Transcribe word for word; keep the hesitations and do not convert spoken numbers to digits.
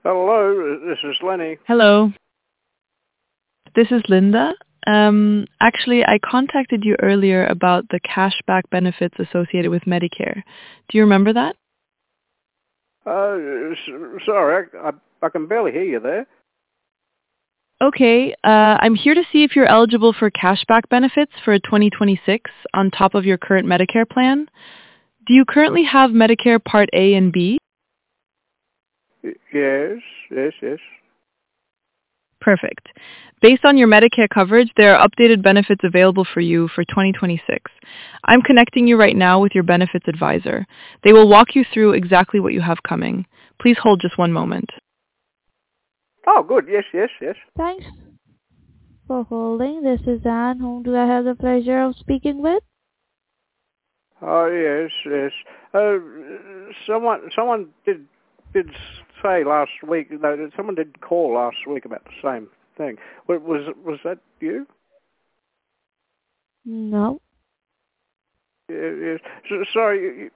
Hello, this is Lenny. Hello, this is Linda. Um, actually, I contacted you earlier about the cashback benefits associated with Medicare. Do you remember that? Uh, s- sorry, I, I, I can barely hear you there. Okay, uh, I'm here to see if you're eligible for cashback benefits for twenty twenty-six on top of your current Medicare plan. Do you currently have Medicare Part A and B? Y- Yes, yes, yes. Perfect. Based on your Medicare coverage, there are updated benefits available for you for twenty twenty-six. I'm connecting you right now with your benefits advisor. They will walk you through exactly what you have coming. Please hold just one moment. Oh, good. Yes, yes, yes. Thanks for holding. This is Anne. Whom do I have the pleasure of speaking with? Oh, yes, yes. Uh, someone, someone did did say last week. No, someone did call last week about the same thing. Wa- Was was that you? No. Yes. yes. So, sorry,